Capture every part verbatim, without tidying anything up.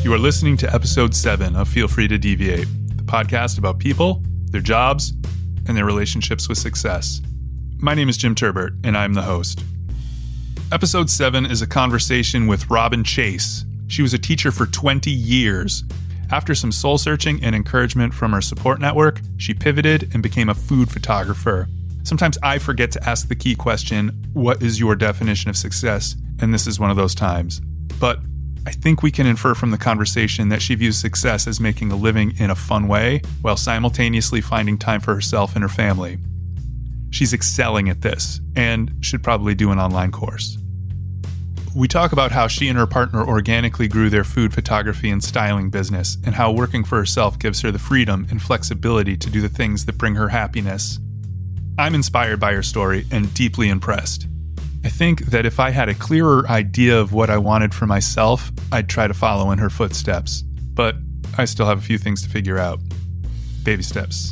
You are listening to episode seven of Feel Free to Deviate, the podcast about people, their jobs, and their relationships with success. My name is Jim Turbert, and I'm the host. Episode seven is a conversation with Robin Chase. She was a teacher for twenty years. After some soul-searching and encouragement from her support network, she pivoted and became a food photographer. Sometimes I forget to ask the key question, what is your definition of success? And this is one of those times. But I think we can infer from the conversation that she views success as making a living in a fun way while simultaneously finding time for herself and her family. She's excelling at this and should probably do an online course. We talk about how she and her partner organically grew their food photography and styling business and how working for herself gives her the freedom and flexibility to do the things that bring her happiness. I'm inspired by her story and deeply impressed. I think that if I had a clearer idea of what I wanted for myself, I'd try to follow in her footsteps. But I still have a few things to figure out. Baby steps.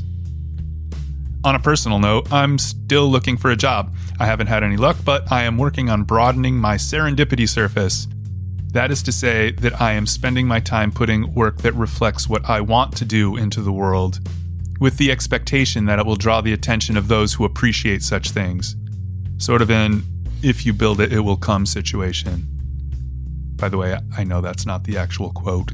On a personal note, I'm still looking for a job. I haven't had any luck, but I am working on broadening my serendipity surface. That is to say that I am spending my time putting work that reflects what I want to do into the world, with the expectation that it will draw the attention of those who appreciate such things. Sort of an if you build it, it will come situation. By the way, I know that's not the actual quote.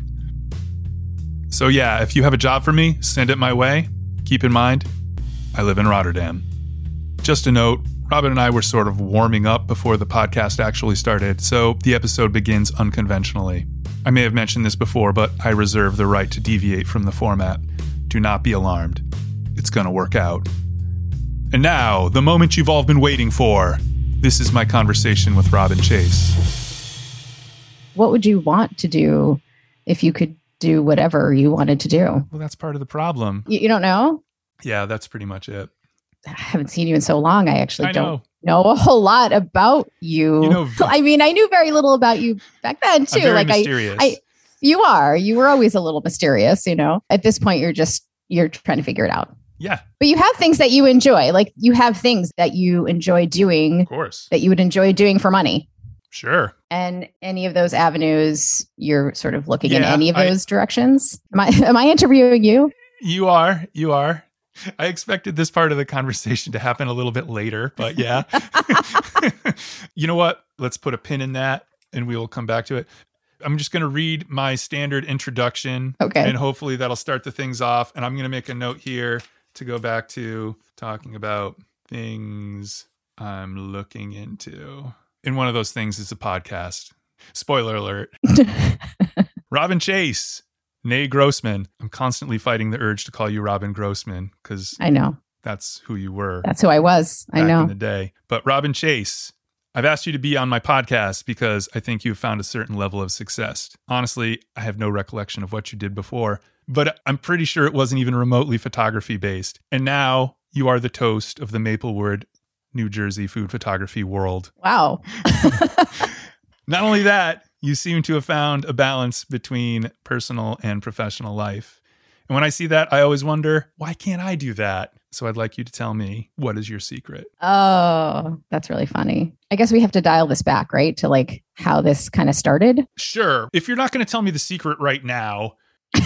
So yeah, if you have a job for me, send it my way. Keep in mind, I live in Rotterdam. Just a note, Robin and I were sort of warming up before the podcast actually started, so the episode begins unconventionally. I may have mentioned this before, but I reserve the right to deviate from the format. Do not be alarmed. It's going to work out. And now, the moment you've all been waiting for. This is my conversation with Robin Chase. What would you want to do if you could do whatever you wanted to do? Well, that's part of the problem. You, you don't know? Yeah, that's pretty much it. I haven't seen you in so long. I actually I don't know. know a whole lot about you. You know, I mean, I knew very little about you back then too. I'm very like mysterious. I, I, you are. You were always a little mysterious. You know, at this point, you're just you're trying to figure it out. Yeah. But you have things that you enjoy. Like you have things that you enjoy doing. Of course. That you would enjoy doing for money. Sure. And any of those avenues, you're sort of looking Yeah, in any of I- those directions. Am I am I interviewing you? You are. You are. I expected this part of the conversation to happen a little bit later, but yeah. You know what? Let's put a pin in that and we will come back to it. I'm just going to read my standard introduction. Okay. And hopefully that'll start the things off. And I'm going to make a note here to go back to talking about things I'm looking into. And one of those things is a podcast. Spoiler alert. Robin Chase. Nay Grossman. I'm constantly fighting the urge to call you Robin Grossman because I know. that's who you were. That's who I was. I back know. in the day. But Robin Chase, I've asked you to be on my podcast because I think you've found a certain level of success. Honestly, I have no recollection of what you did before, but I'm pretty sure it wasn't even remotely photography based. And now you are the toast of the Maplewood, New Jersey food photography world. Wow. Not only that, you seem to have found a balance between personal and professional life. And when I see that, I always wonder, why can't I do that? So I'd like you to tell me, what is your secret? Oh, that's really funny. I guess we have to dial this back, right? To like how this kind of started. Sure. If you're not going to tell me the secret right now,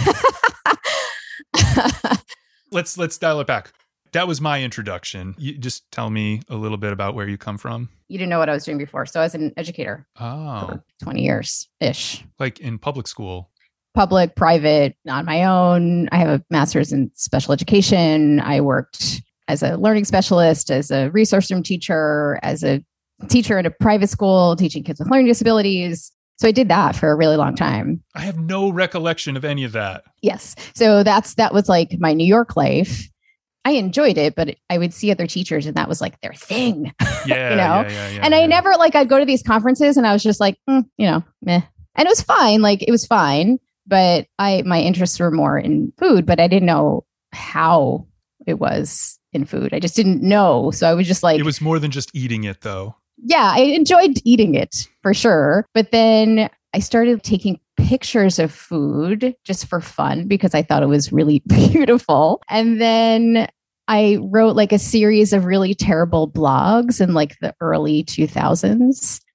let's let's dial it back. That was my introduction. You just tell me a little bit about where you come from. You didn't know what I was doing before. So I was an educator Oh, for twenty years-ish. like in public school. Public, private, on my own. I have a master's in special education. I worked as a learning specialist, as a resource room teacher, as a teacher in a private school, teaching kids with learning disabilities. So I did that for a really long time. I have no recollection of any of that. Yes. So that's that was like my New York life. I enjoyed it, but I would see other teachers and that was like their thing. Yeah, You know? yeah, yeah, yeah, and yeah. I never like, I'd go to these conferences and I was just like, mm, you know, meh. And it was fine. Like it was fine, but I, my interests were more in food, but I didn't know how it was in food. I just didn't know. So I was just like, It was more than just eating it though. yeah, I enjoyed eating it for sure. But then I started taking pictures of food just for fun because I thought it was really beautiful. And then I wrote like a series of really terrible blogs in like the early two thousands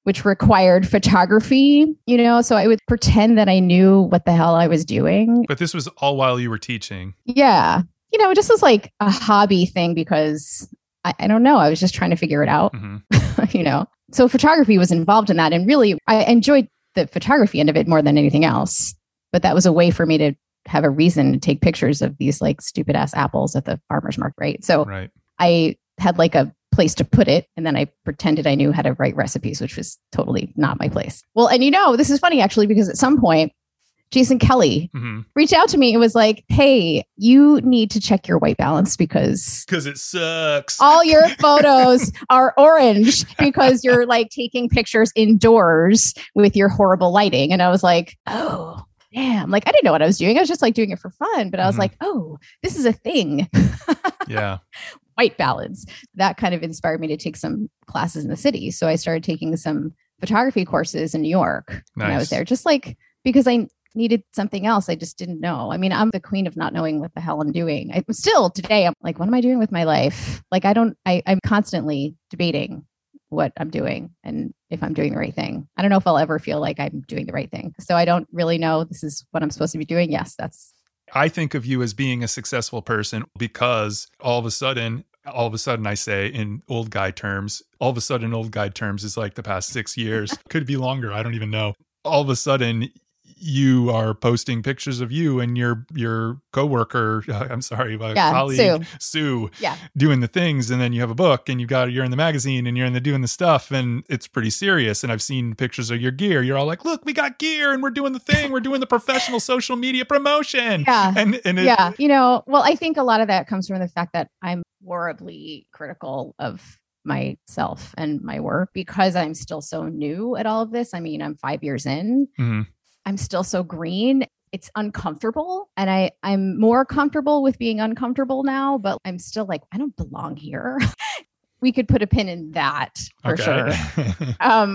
which required photography, you know, so I would pretend that I knew what the hell I was doing. But this was all while you were teaching. Yeah. You know, it just was like a hobby thing because I, I don't know. I was just trying to figure it out, mm-hmm. you know. So photography was involved in that. And really, I enjoyed the photography end of it more than anything else. But that was a way for me to have a reason to take pictures of these like stupid ass apples at the farmer's market, right? So right. I had like a place to put it. And then I pretended I knew how to write recipes, which was totally not my place. Well, and you know, this is funny actually, because at some point, Jason Kelly mm-hmm. reached out to me and was like, hey, you need to check your white balance because because it sucks. All your photos are orange because you're like taking pictures indoors with your horrible lighting. And I was like, oh, damn. Like, I didn't know what I was doing. I was just like doing it for fun. But I was mm-hmm. like, oh, this is a thing. Yeah. White balance. That kind of inspired me to take some classes in the city. So I started taking some photography courses in New York nice. When I was there, just like because I needed something else. I just didn't know. I mean, I'm the queen of not knowing what the hell I'm doing. I still today, I'm like, what am I doing with my life? Like, I don't, I, I'm constantly debating what I'm doing and if I'm doing the right thing. I don't know if I'll ever feel like I'm doing the right thing. So I don't really know this is what I'm supposed to be doing. Yes, that's. I think of you as being a successful person because all of a sudden, all of a sudden I say in old guy terms, all of a sudden old guy terms is like the past six years, could be longer. I don't even know. All of a sudden you are posting pictures of you and your your coworker, uh, I'm sorry, my yeah, colleague, Sue, Sue yeah. doing the things. And then you have a book and you got, you're in the magazine and you're in the doing the stuff and it's pretty serious. And I've seen pictures of your gear. You're all like, look, we got gear and we're doing the thing. We're doing the professional social media promotion. Yeah. And, and it, yeah. You know, well, I think a lot of that comes from the fact that I'm horribly critical of myself and my work because I'm still so new at all of this. I mean, I'm five years in. Mm-hmm. I'm still so green. It's uncomfortable. And I, I'm more comfortable with being uncomfortable now, but I'm still like, I don't belong here. We could put a pin in that for okay. sure. um,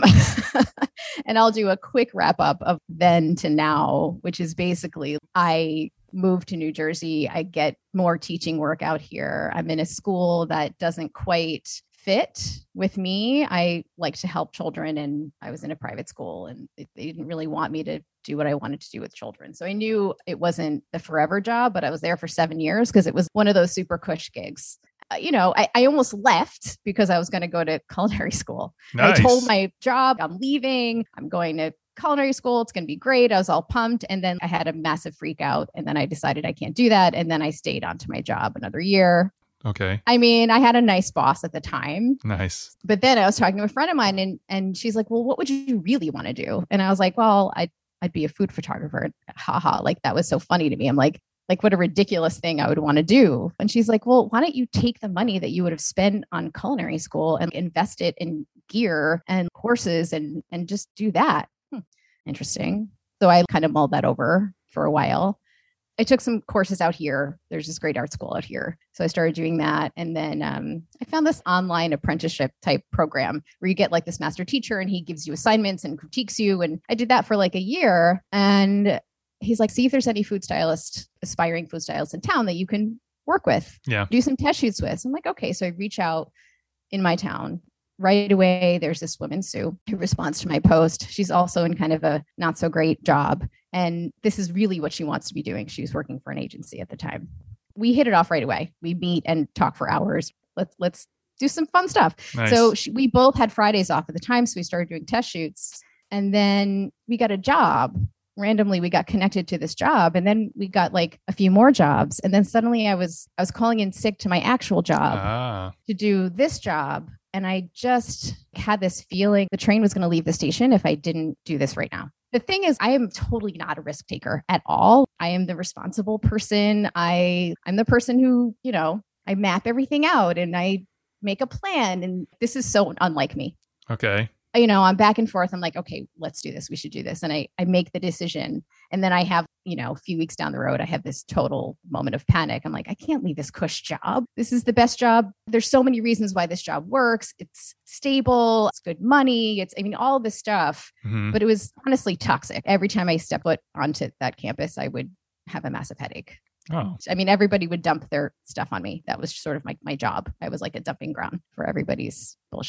and I'll do a quick wrap up of then to now, which is basically I moved to New Jersey. I get more teaching work out here. I'm in a school that doesn't quite fit with me. I like to help children and I was in a private school and they didn't really want me to do what I wanted to do with children. So I knew it wasn't the forever job, but I was there for seven years because it was one of those super cush gigs. Uh, you know, I, I almost left because I was going to go to culinary school. Nice. I told my job, I'm leaving, I'm going to culinary school. It's going to be great. I was all pumped. And then I had a massive freak out. And then I decided I can't do that. And then I stayed on to my job another year. Okay. I mean, I had a nice boss at the time. Nice. But then I was talking to a friend of mine and, and she's like, well, what would you really want to do? And I was like, well, I'd, I'd be a food photographer. Haha. Like that was so funny to me. I'm like, like what a ridiculous thing I would want to do. And she's like, well, why don't you take the money that you would have spent on culinary school and invest it in gear and courses and, and just do that. Hmm. Interesting. So I kind of mulled that over for a while. I took some courses out here. There's this great art school out here. So I started doing that. And then um, I found this online apprenticeship type program where you get like this master teacher and he gives you assignments and critiques you. And I did that for like a year. And he's like, see if there's any food stylists, aspiring food stylists in town that you can work with. Yeah. Do some test shoots with. So I'm like, okay. So I reach out in my town. Right away, there's this woman, Sue, who responds to my post. She's also in kind of a not so great job. And this is really what she wants to be doing. She was working for an agency at the time. We hit it off right away. We meet and talk for hours. Let's let's do some fun stuff. Nice. So she, we both had Fridays off at the time. So we started doing test shoots. And then we got a job. Randomly, we got connected to this job. And then we got like a few more jobs. And then suddenly I was I was calling in sick to my actual job ah. to do this job. And I just had this feeling the train was going to leave the station if I didn't do this right now. The thing is, I am totally not a risk taker at all. I am the responsible person. I, I'm the person who, you know, I map everything out and I make a plan. And this is so unlike me. Okay. You know, I'm back and forth. I'm like, okay, let's do this. We should do this. And I, I make the decision. And then I have, you know, a few weeks down the road, I have this total moment of panic. I'm like, I can't leave this cush job. This is the best job. There's so many reasons why this job works. It's stable. It's good money. It's, I mean, all this stuff. Mm-hmm. But it was honestly toxic. Every time I step foot onto that campus, I would have a massive headache. Oh. I mean, everybody would dump their stuff on me. That was sort of my, my job. I was like a dumping ground for everybody's bullshit.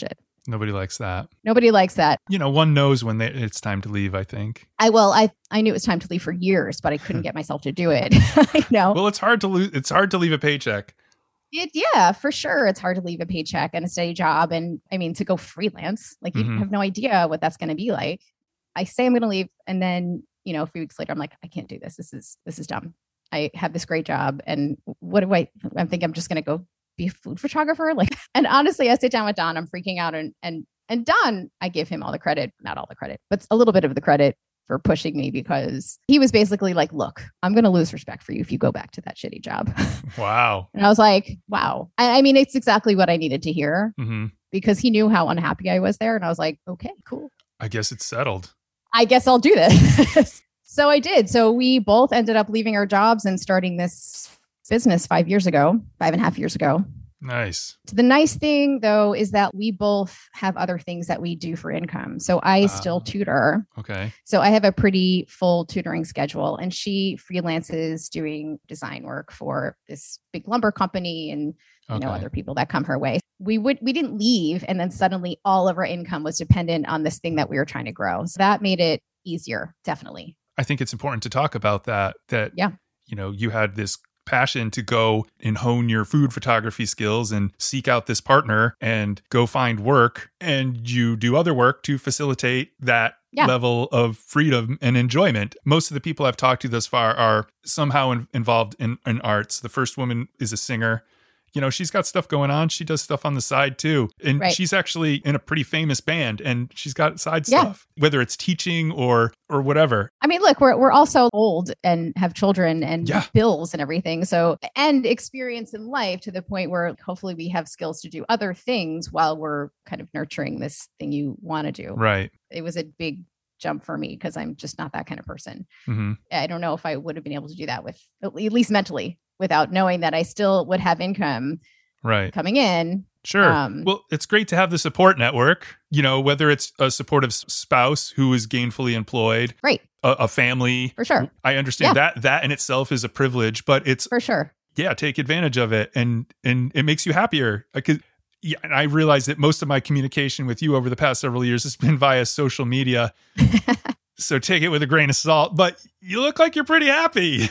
Nobody likes that. Nobody likes that. You know, one knows when they, it's time to leave, I think. I well, I I knew it was time to leave for years, but I couldn't get myself to do it. I know. Well, it's hard to lose. It's hard to leave a paycheck. It, yeah, for sure. It's hard to leave a paycheck and a steady job. And I mean, to go freelance, like you Mhm. have no idea what that's going to be like. I say I'm going to leave. And then, you know, a few weeks later, I'm like, I can't do this. This is, this is dumb. I have this great job. And what do I, I think I'm just going to go be a food photographer. Like, and honestly, I sit down with Don, I'm freaking out. And, and, and Don, I give him all the credit, not all the credit, but a little bit of the credit for pushing me, because he was basically like, look, I'm going to lose respect for you if you go back to that shitty job. Wow. And I was like, wow. I, I mean, it's exactly what I needed to hear, Mm-hmm. because he knew how unhappy I was there. And I was like, okay, cool. I guess it's settled. I guess I'll do this. So I did. So we both ended up leaving our jobs and starting this business five years ago, five and a half years ago. Nice. The nice thing, though, is that we both have other things that we do for income. So I Uh, still tutor. Okay. So I have a pretty full tutoring schedule, and she freelances doing design work for this big lumber company and you Okay. know other people that come her way. We would we didn't leave, and then suddenly all of our income was dependent on this thing that we were trying to grow. So that made it easier, definitely. I think it's important to talk about that, that, Yeah. you know, you had this passion to go and hone your food photography skills and seek out this partner and go find work, and you do other work to facilitate that Yeah. level of freedom and enjoyment. Most of the people I've talked to thus far are somehow in, involved in, in arts. The first woman is a singer. You know, she's got stuff going on. She does stuff on the side too. And Right. she's actually in a pretty famous band, and she's got side Yeah. stuff, whether it's teaching or or whatever. I mean, look, we're we're also old and have children and Yeah. bills and everything. So, and experience in life to the point where hopefully we have skills to do other things while we're kind of nurturing this thing you want to do. Right. It was a big jump for me because I'm just not that kind of person. hmm I don't know if I would have been able to do that with, at least mentally, without knowing that I still would have income Right. coming in. Sure. Um, Well, it's great to have the support network, you know, whether it's a supportive s- spouse who is gainfully employed, Right. a, a family. For sure. I understand that that in itself is a privilege, but it's, For sure. yeah, take advantage of it, and and it makes you happier. Because yeah, and I realize that most of my communication with you over the past several years has been via social media. So take it with a grain of salt, but you look like you're pretty happy.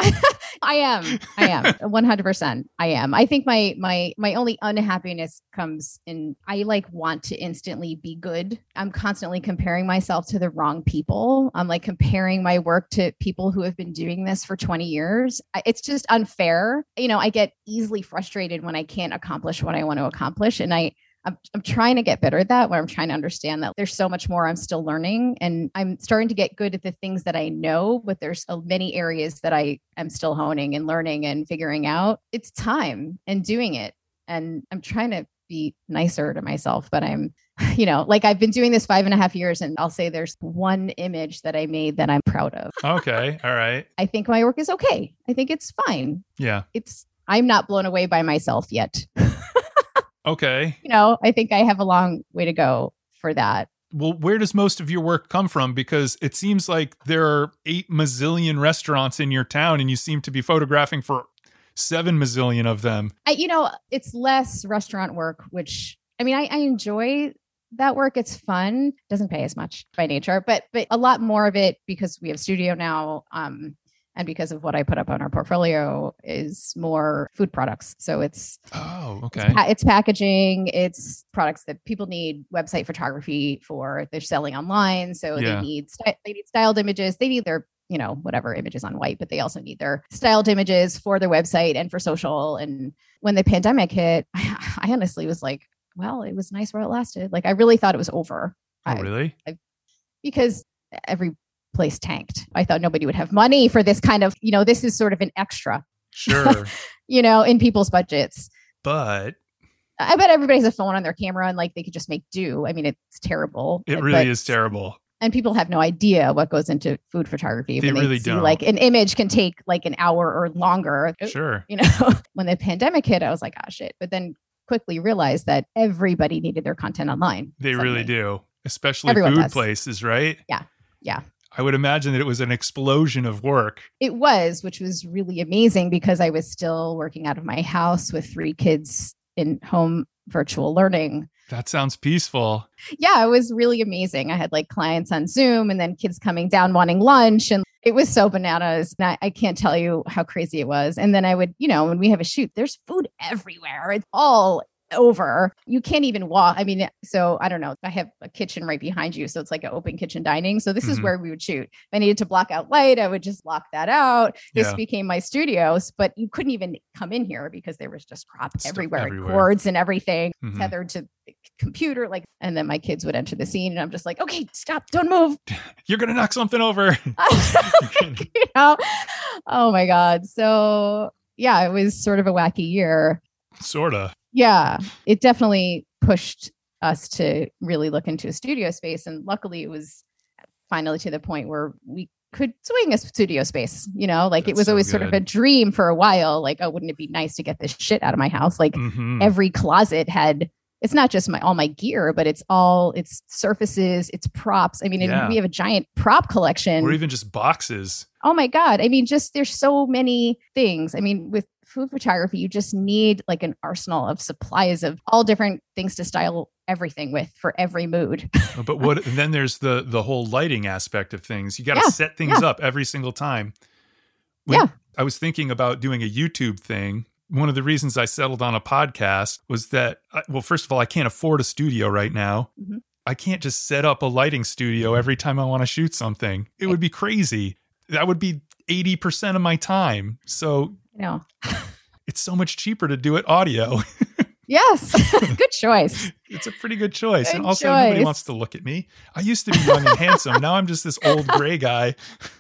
I am. I am. one hundred percent. I am. I think my my my only unhappiness comes in I like want to instantly be good. I'm constantly comparing myself to the wrong people. I'm like comparing my work to people who have been doing this for twenty years. I, it's just unfair. You know, I get easily frustrated when I can't accomplish what I want to accomplish, and I I'm, I'm trying to get better at that, where I'm trying to understand that there's so much more I'm still learning, and I'm starting to get good at the things that I know, but there's so many areas that I am still honing and learning and figuring out. It's time and doing it. And I'm trying to be nicer to myself, but I'm, you know, like I've been doing this five and a half years, and I'll say there's one image that I made that I'm proud of. Okay. All right. I think my work is okay. I think it's fine. Yeah. It's, I'm not blown away by myself yet. Okay. You know, I think I have a long way to go for that. Well, where does most of your work come from? Because it seems like there are eight mazillion restaurants in your town, and you seem to be photographing for seven mazillion of them. I, you know, it's less restaurant work, which I mean, I, I enjoy that work. It's fun. Doesn't pay as much by nature, but but a lot more of it because we have studio now. Um, and because of what I put up on our portfolio is more food products. So it's Oh, okay. It's, pa- it's packaging, it's products that people need website photography for. They're selling online, so Yeah. they need sty- they need styled images. They need their you know whatever images on white, but they also need their styled images for their website and for social. And when the pandemic hit, I, I honestly was like, well, it was nice while it lasted. Like I really thought it was over. Oh, I- really? because every place tanked. I thought nobody would have money for this kind of, you know, this is sort of an extra, Sure. you know, in people's budgets. But I bet everybody has a phone on their camera and like they could just make do. I mean, it's terrible. it but- really is terrible. And people have no idea what goes into food photography. They when really see, don't. Like an image can take like an hour or longer. Sure. You know, when the pandemic hit, I was like, oh shit. But then quickly realized that everybody needed their content online. They suddenly. really do. Especially Everyone food does. places, right? Yeah. Yeah. I would imagine that it was an explosion of work. It was, which was really amazing because I was still working out of my house with three kids in home virtual learning. That sounds peaceful. Yeah, it was really amazing. I had like clients on Zoom and then kids coming down wanting lunch, and it was so bananas. And I, I can't tell you how crazy it was. And then I would, you know, when we have a shoot, there's food everywhere. It's all over. You can't even walk. I mean, so I don't know. I have a kitchen right behind you. So it's like an open kitchen dining. So this mm-hmm. is where we would shoot. If I needed to block out light, I would just block that out. This yeah. became my studios, but you couldn't even come in here because there was just crap everywhere, everywhere. cords and everything mm-hmm. tethered to the computer. Like, and then my kids would enter the scene and I'm just like, okay, stop, don't move. You're going to knock something over. you know? Oh my God. So yeah, it was sort of a wacky year. Sort of. Yeah, it definitely pushed us to really look into a studio space. And luckily it was finally to the point where we could swing a studio space, you know, like That's it was so always good. Sort of a dream for a while. Like, oh, wouldn't it be nice to get this shit out of my house? Like mm-hmm. every closet had, it's not just my, all my gear, but it's all, it's surfaces, it's props. I mean, yeah. we have a giant prop collection. Or even just boxes. Oh my God. I mean, just, there's so many things. I mean, with food photography, you just need like an arsenal of supplies of all different things to style everything with for every mood. But what, and then there's the, the whole lighting aspect of things. You got to yeah, set things yeah. up every single time. When yeah. I was thinking about doing a YouTube thing. One of the reasons I settled on a podcast was that, well, first of all, I can't afford a studio right now. Mm-hmm. I can't just set up a lighting studio every time I want to shoot something. It would be crazy. That would be eighty percent of my time. So no. It's so much cheaper to do it audio. Yes. Good choice. It's a pretty good choice. Good and also choice. Nobody wants to look at me. I used to be young and handsome. Now I'm just this old gray guy.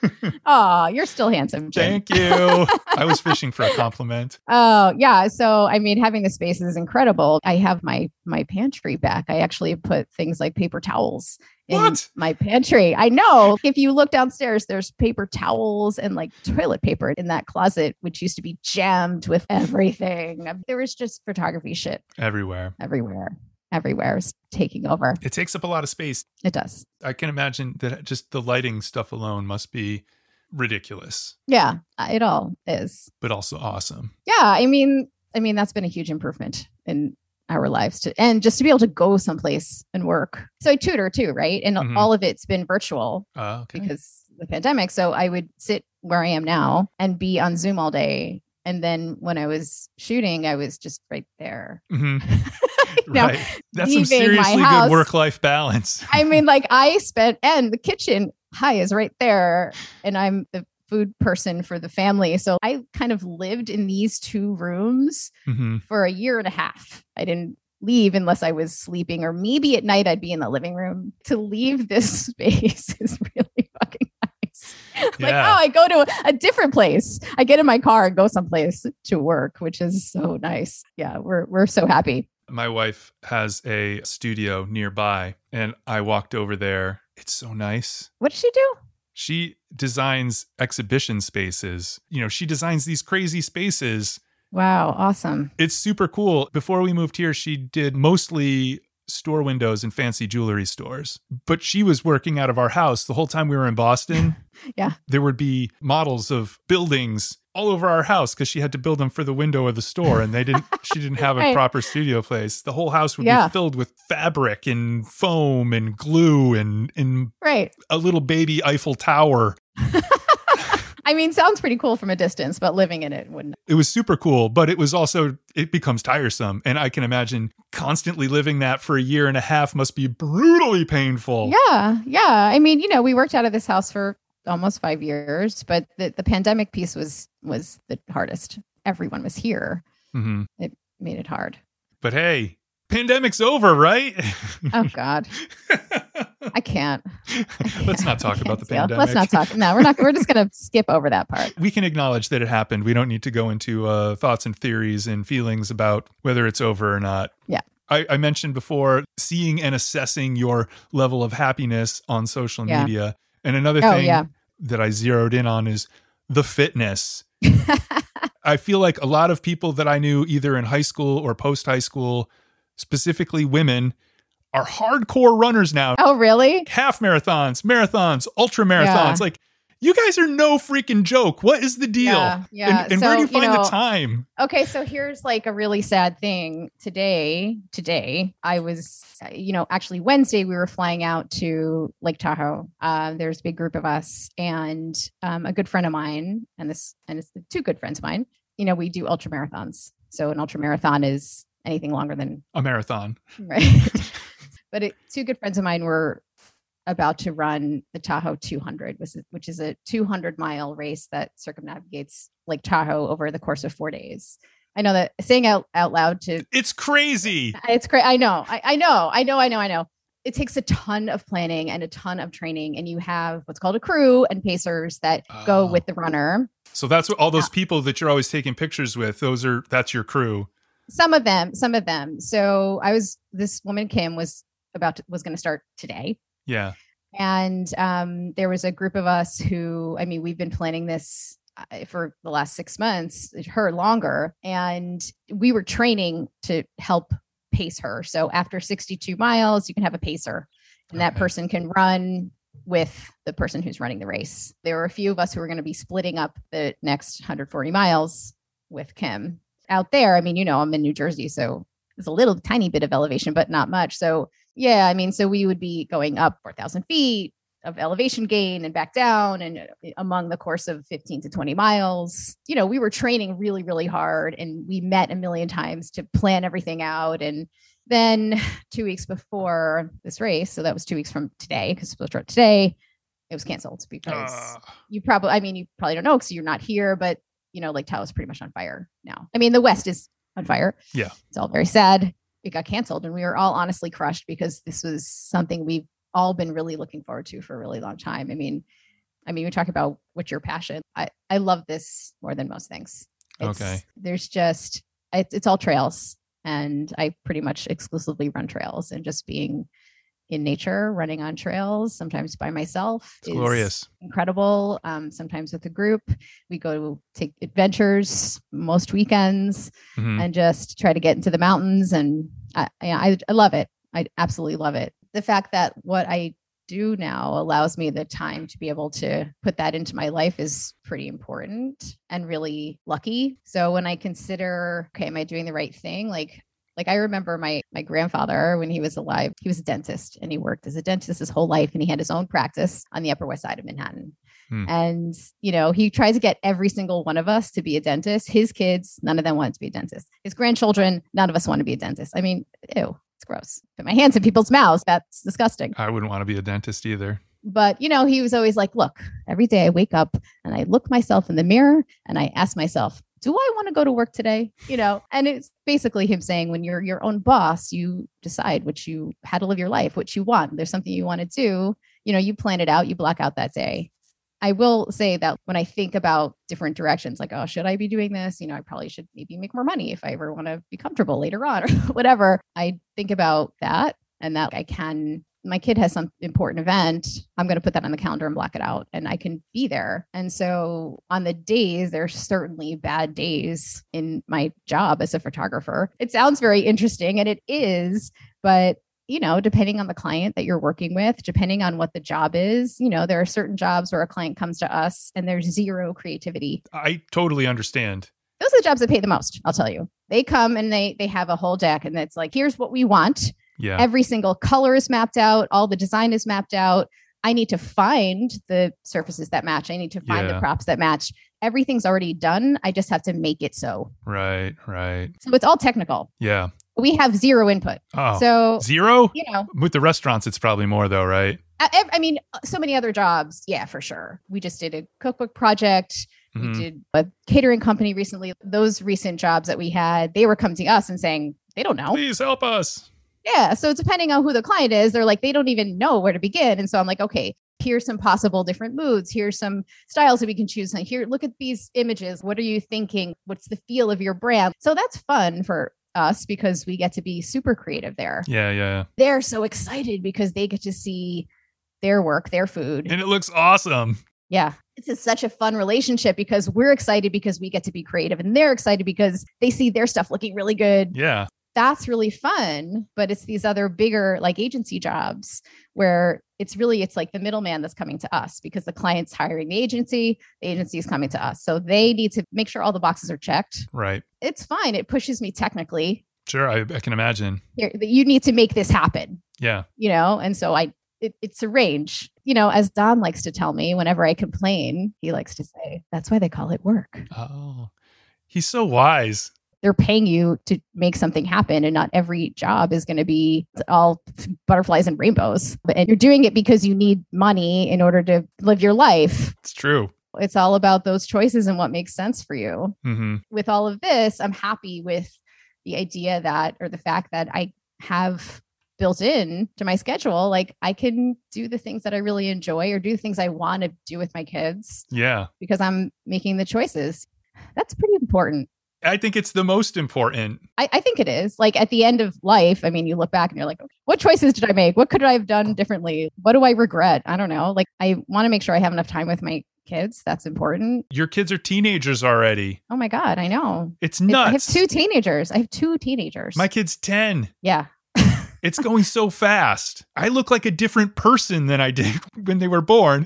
Oh, you're still handsome, Jim. Thank you. I was fishing for a compliment. Oh, yeah. So, I mean, having the space is incredible. I have my my pantry back. I actually put things like paper towels in what? my pantry. I know. If you look downstairs, there's paper towels and like toilet paper in that closet, which used to be jammed with everything. There was just photography shit. Everywhere. Everywhere. Everywhere is taking over. It takes up a lot of space. It does. I can imagine that just the lighting stuff alone must be ridiculous. Yeah, it all is. But also awesome. Yeah, I mean, I mean that's been a huge improvement in our lives to, and just to be able to go someplace and work. So I tutor too, right? And mm-hmm. all of it's been virtual uh, okay. because of the pandemic. So I would sit where I am now and be on Zoom all day. And then when I was shooting, I was just right there. Mm-hmm. you know, right. That's some seriously good work-life balance. I mean, like I spent, and the kitchen, hi, is right there. And I'm the food person for the family. So I kind of lived in these two rooms mm-hmm. for a year and a half. I didn't leave unless I was sleeping, or maybe at night I'd be in the living room. To leave this space is really fucking nice. Like, yeah. oh, I go to a, a different place. I get in my car and go someplace to work, which is so nice. Yeah, we're we're so happy. My wife has a studio nearby, and I walked over there. It's so nice. What does she do? She designs exhibition spaces. You know, she designs these crazy spaces. Wow, awesome. It's super cool. Before we moved here, she did mostly store windows in fancy jewelry stores. But she was working out of our house the whole time we were in Boston. Yeah. There would be models of buildings all over our house because she had to build them for the window of the store, and they didn't she didn't have a right. proper studio place. The whole house would yeah. be filled with fabric and foam and glue and, and right. a little baby Eiffel Tower. I mean, sounds pretty cool from a distance, but living in it wouldn't. It was super cool, but it was also, it becomes tiresome. And I can imagine constantly living that for a year and a half must be brutally painful. Yeah. Yeah. I mean, you know, we worked out of this house for almost five years, but the, the pandemic piece was, was the hardest. Everyone was here. Mm-hmm. It made it hard. But hey, pandemic's over, right? Oh God. I can't. Let's not talk about the pandemic. Let's not talk. No, we're not. We're just going to skip over that part. We can acknowledge that it happened. We don't need to go into uh, thoughts and theories and feelings about whether it's over or not. Yeah. I, I mentioned before seeing and assessing your level of happiness on social yeah. media. And another oh, thing yeah. that I zeroed in on is the fitness. I feel like a lot of people that I knew either in high school or post high school, specifically women, are hardcore runners now. Oh, really? Half marathons, marathons, ultra marathons. Yeah. Like You guys are no freaking joke. What is the deal? Yeah, yeah. And, and So, where do you you find know, the time? Okay, so here's like a really sad thing. Today, today, I was, you know, actually Wednesday, we were flying out to Lake Tahoe. Uh, there's a big group of us and um, a good friend of mine, and this, and it's two good friends of mine. You know, we do ultra marathons. So an ultra marathon is anything longer than A marathon. right. But it, two good friends of mine were about to run the Tahoe two hundred, which is, which is a two hundred mile race that circumnavigates Lake Tahoe over the course of four days. I know that saying out, out loud to It's crazy. it's great. I know. I, I know. I know. I know. I know. It takes a ton of planning and a ton of training, and you have what's called a crew and pacers that Oh. go with the runner. So that's what all those people that you're always taking pictures with, those are, that's your crew. Some of them, some of them. So I was, this woman, Kim, was about to, was going to start today. Yeah. And um, there was a group of us who, I mean, we've been planning this uh, for the last six months, her longer, and we were training to help pace her. So after sixty-two miles, you can have a pacer, and that Okay. person can run with the person who's running the race. There were a few of us who were going to be splitting up the next one hundred forty miles with Kim out there. I mean, you know, I'm in New Jersey, so it's a little tiny bit of elevation, but not much. So yeah, I mean, so we would be going up four thousand feet of elevation gain and back down, and among the course of fifteen to twenty miles, you know, we were training really, really hard, and we met a million times to plan everything out. And then two weeks before this race, so that was two weeks from today, because it's supposed to start today, it was canceled because Uh, you probably, I mean, you probably don't know because you're not here, but you know, Lake Tahoe is pretty much on fire now. I mean, the West is on fire. Yeah. It's all very sad. It got canceled, and we were all honestly crushed because this was something we've all been really looking forward to for a really long time. I mean, I mean, we talk about what's your passion. I, I love this more than most things. It's, Okay. There's just, it's, it's all trails, and I pretty much exclusively run trails, and just being in nature, running on trails, sometimes by myself, It's is glorious. incredible. Um, sometimes with a group, we go take adventures most weekends, Mhm. and just try to get into the mountains. And I, I, I love it. I absolutely love it. The fact that what I do now allows me the time to be able to put that into my life is pretty important and really lucky. So when I consider, okay, am I doing the right thing? Like, like I remember my my grandfather when he was alive, he was a dentist, and he worked as a dentist his whole life, and he had his own practice on the Upper West Side of Manhattan. Hmm. And, you know, he tries to get every single one of us to be a dentist. His kids, none of them wanted to be a dentist. His grandchildren, none of us want to be a dentist. I mean, ew, it's gross. Put my hands in people's mouths. That's disgusting. I wouldn't want to be a dentist either. But, you know, he was always like, look, every day I wake up and I look myself in the mirror and I ask myself, do I want to go to work today? You know, and it's basically him saying, when you're your own boss, you decide what you, how to live your life, what you want. There's something you want to do, you know, you plan it out, you block out that day. I will say that when I think about different directions, like, oh, should I be doing this? You know, I probably should maybe make more money if I ever want to be comfortable later on or whatever. I think about that, and that I can, my kid has some important event, I'm going to put that on the calendar and block it out, and I can be there. And so on the days, there's certainly bad days in my job as a photographer. It sounds very interesting, and it is, but you know, depending on the client that you're working with, depending on what the job is, you know, there are certain jobs where a client comes to us and there's zero creativity. I totally understand. Those are the jobs that pay the most, I'll tell you. They come and they they have a whole deck, and it's like, here's what we want. Yeah. Every single color is mapped out. All the design is mapped out. I need to find the surfaces that match. I need to find Yeah. the props that match. Everything's already done. I just have to make it so. Right. Right. So it's all technical. Yeah. We have zero input. Oh, So, zero? you know, With the restaurants, it's probably more though, right? I, I mean, so many other jobs. Yeah, for sure. We just did a cookbook project. Mhm. We did a catering company recently. Those recent jobs that we had, they were coming to us and saying, they don't know. Please help us. Yeah. So depending on who the client is, they're like, they don't even know where to begin. And so I'm like, okay, here's some possible different moods. Here's some styles that we can choose. Here, look at these images. What are you thinking? What's the feel of your brand? So that's fun for us because we get to be super creative there. Yeah. Yeah. They're so excited because they get to see their work, their food. And it looks awesome. Yeah. It's a, such a fun relationship because we're excited because we get to be creative, and they're excited because they see their stuff looking really good. Yeah. That's really fun. But it's these other bigger like agency jobs where It's really, it's like the middleman that's coming to us because the client's hiring the agency, the agency is coming to us. So they need to make sure all the boxes are checked. Right. It's fine. It pushes me technically. Sure. I, I can imagine. Here, you need to make this happen. Yeah. You know, and so I, it, it's a range, you know, as Don likes to tell me whenever I complain, he likes to say, that's why they call it work. Oh, he's so wise. They're paying you to make something happen, and not every job is going to be all butterflies and rainbows. And you're doing it because you need money in order to live your life. It's true. It's all about those choices and what makes sense for you. Mm-hmm. With all of this, I'm happy with the idea that, or the fact that I have built in to my schedule, like I can do the things that I really enjoy or do things I want to do with my kids. Yeah. Because I'm making the choices. That's pretty important. I think it's the most important. I, I think it is. Like at the end of life, I mean, you look back and you're like, what choices did I make? What could I have done differently? What do I regret? I don't know. Like I want to make sure I have enough time with my kids. That's important. Your kids are teenagers already. Oh my God, I know. It's nuts. I have two teenagers. I have two teenagers. My kid's ten. Yeah. It's going so fast. I look like a different person than I did when they were born.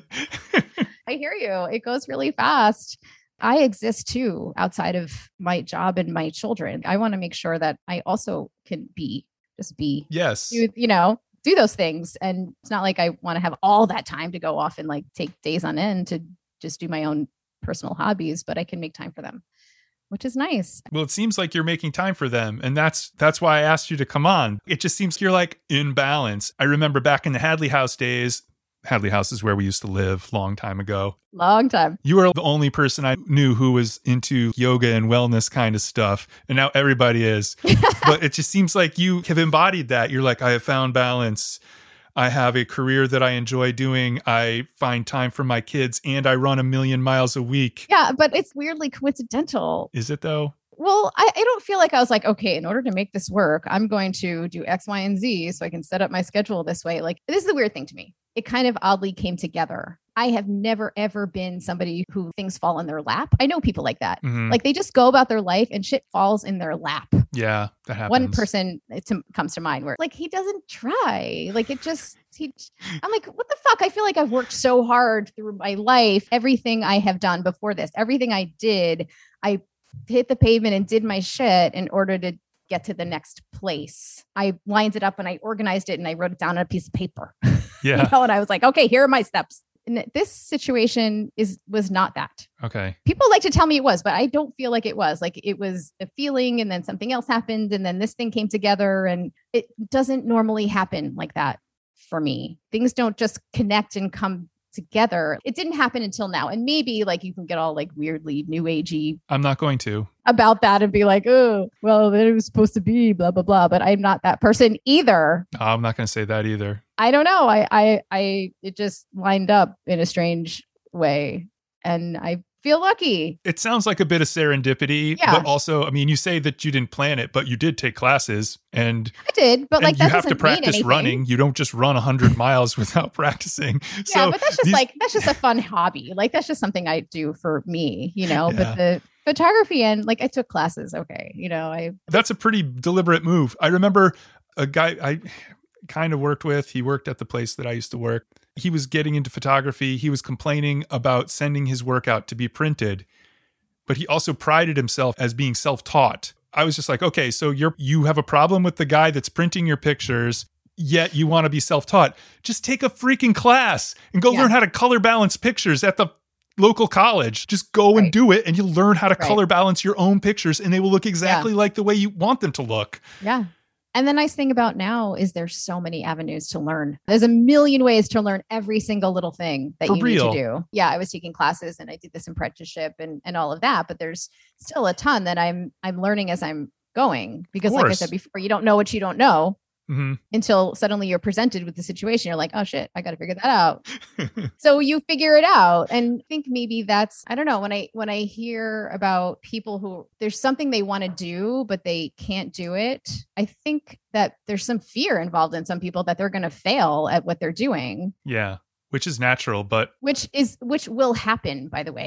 I hear you. It goes really fast. I exist too outside of my job and my children. I want to make sure that I also can be, just be. Yes. Do, you know, do those things. And it's not like I want to have all that time to go off and like take days on end to just do my own personal hobbies, but I can make time for them, which is nice. Well, it seems like you're making time for them. And that's that's why I asked you to come on. It just seems you're like in balance. I remember back in the Hadley House days, Hadley House is where we used to live long time ago. Long time. You were the only person I knew who was into yoga and wellness kind of stuff. And now everybody is. But it just seems like you have embodied that. You're like, I have found balance. I have a career that I enjoy doing. I find time for my kids and I run a million miles a week. Yeah, but it's weirdly coincidental. Is it though? Well, I, I don't feel like I was like, okay, in order to make this work, I'm going to do X, Y, and Z so I can set up my schedule this way. Like, this is the weird thing to me. It kind of oddly came together. I have never, ever been somebody who things fall in their lap. I know people like that. Mm-hmm. Like they just go about their life and shit falls in their lap. Yeah, that happens. One person it to, comes to mind where like he doesn't try. Like it just, he, I'm like, what the fuck? I feel like I've worked so hard through my life. Everything I have done before this, everything I did, I hit the pavement and did my shit in order to get to the next place. I lined it up and I organized it and I wrote it down on a piece of paper. Yeah. You know, and I was like, okay, here are my steps. And this situation is was not that. Okay. People like to tell me it was, but I don't feel like it was. Like it was a feeling and then something else happened and then this thing came together, and it doesn't normally happen like that for me. Things don't just connect and come together. It didn't happen until now. And maybe like you can get all like weirdly new agey I'm not going to. about that and be like, oh, well, it was supposed to be blah, blah, blah. But I'm not that person either. No, I'm not going to say that either. I don't know. I, I, I, it just lined up in a strange way. And I feel lucky. It sounds like a bit of serendipity, Yeah. but also, I mean, you say that you didn't plan it, but you did take classes and, I did, but like and that you have to doesn't mean practice anything. running. You don't just run one hundred miles without practicing. Yeah, So but that's just these- like, that's just a fun hobby. Like that's just something I do for me, you know, Yeah. but the photography and like I took classes. Okay. You know, I, That's a pretty deliberate move. I remember a guy I kind of worked with. He worked at the place that I used to work. He was getting into photography. He was complaining about sending his work out to be printed, but he also prided himself as being self-taught. I was just like, okay, so you're you have a problem with the guy that's printing your pictures, yet you want to be self-taught. Just take a freaking class and go Yeah. learn how to color balance pictures at the local college. Just go and Right. do it, and you'll learn how to Right. color balance your own pictures, and they will look exactly like the way you want them to look. yeah. And the nice thing about now is there's so many avenues to learn. There's a million ways to learn every single little thing that For you real. need to do. Yeah, I was taking classes and I did this apprenticeship and, and all of that, but there's still a ton that I'm I'm learning as I'm going. Because like I course. said before, you don't know what you don't know hmm until suddenly you're presented with the situation. You're like, oh shit, I got to figure that out. So you figure it out. And I think maybe that's, I don't know, when I when I hear about people who there's something they want to do, but they can't do it, I think that there's some fear involved in some people that they're going to fail at what they're doing, Yeah, which is natural, but which is which will happen, by the way.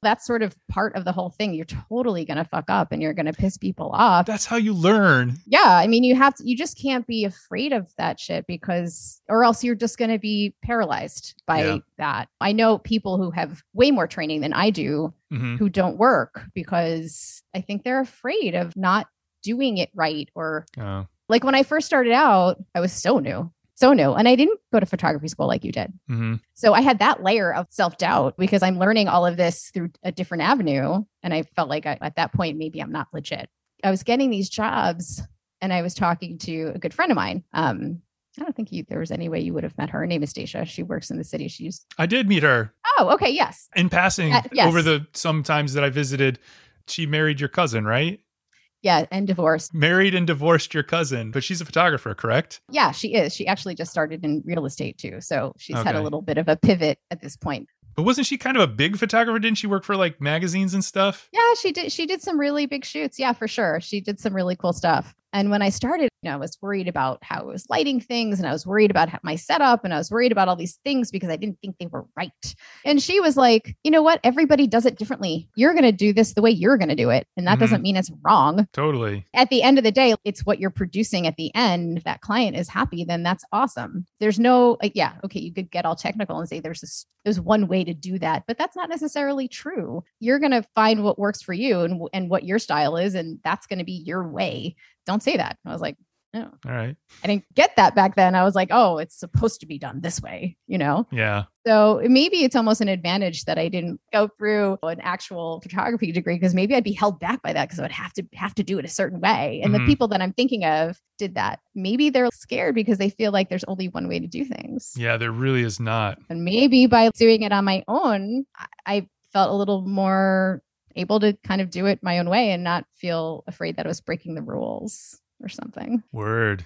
that's sort of part of the whole thing. You're totally going to fuck up and you're going to piss people off. That's how you learn. Yeah. I mean, you have to, you just can't be afraid of that shit because, or else you're just going to be paralyzed by Yeah. that. I know people who have way more training than I do Mm-hmm. who don't work because I think they're afraid of not doing it right. Or Oh. like when I first started out, I was so new, so new. And I didn't go to photography school like you did. Mm-hmm. So I had that layer of self-doubt because I'm learning all of this through a different avenue. And I felt like I, at that point, maybe I'm not legit. I was getting these jobs and I was talking to a good friend of mine. Um, I don't think you, there was any way you would have met her. Her name is Stacia. She works in the city. She's, I did meet her oh, okay. Yes. in passing Uh, yes. over the some times that I visited. She married your cousin, right? Yeah. And divorced. Married and divorced your cousin, but she's a photographer, correct? Yeah, she is. She actually just started in real estate too. So she's had a Okay. little bit of a pivot at this point. But wasn't she kind of a big photographer? Didn't she work for like magazines and stuff? Yeah, she did. She did some really big shoots. Yeah, for sure. She did some really cool stuff. And when I started, you know, I was worried about how I was lighting things and I was worried about my setup and I was worried about all these things because I didn't think they were right. And she was like, you know what? Everybody does it differently. You're going to do this the way you're going to do it. And that Mhm. doesn't mean it's wrong. Totally. At the end of the day, it's what you're producing at the end. If that client is happy, then that's awesome. There's no, like, yeah, okay, you could get all technical and say there's this, there's one way to do that, but that's not necessarily true. You're going to find what works for you and, and what your style is, and that's going to be your way. Don't say that. I was like, no, All right. I didn't get that back then. I was like, oh, it's supposed to be done this way, you know? Yeah. So maybe it's almost an advantage that I didn't go through an actual photography degree because maybe I'd be held back by that because I would have to have to do it a certain way. And Mhm. the people that I'm thinking of did that. Maybe they're scared because they feel like there's only one way to do things. Yeah, there really is not. And maybe by doing it on my own, I- I felt a little more able to kind of do it my own way and not feel afraid that I was breaking the rules or something. Word.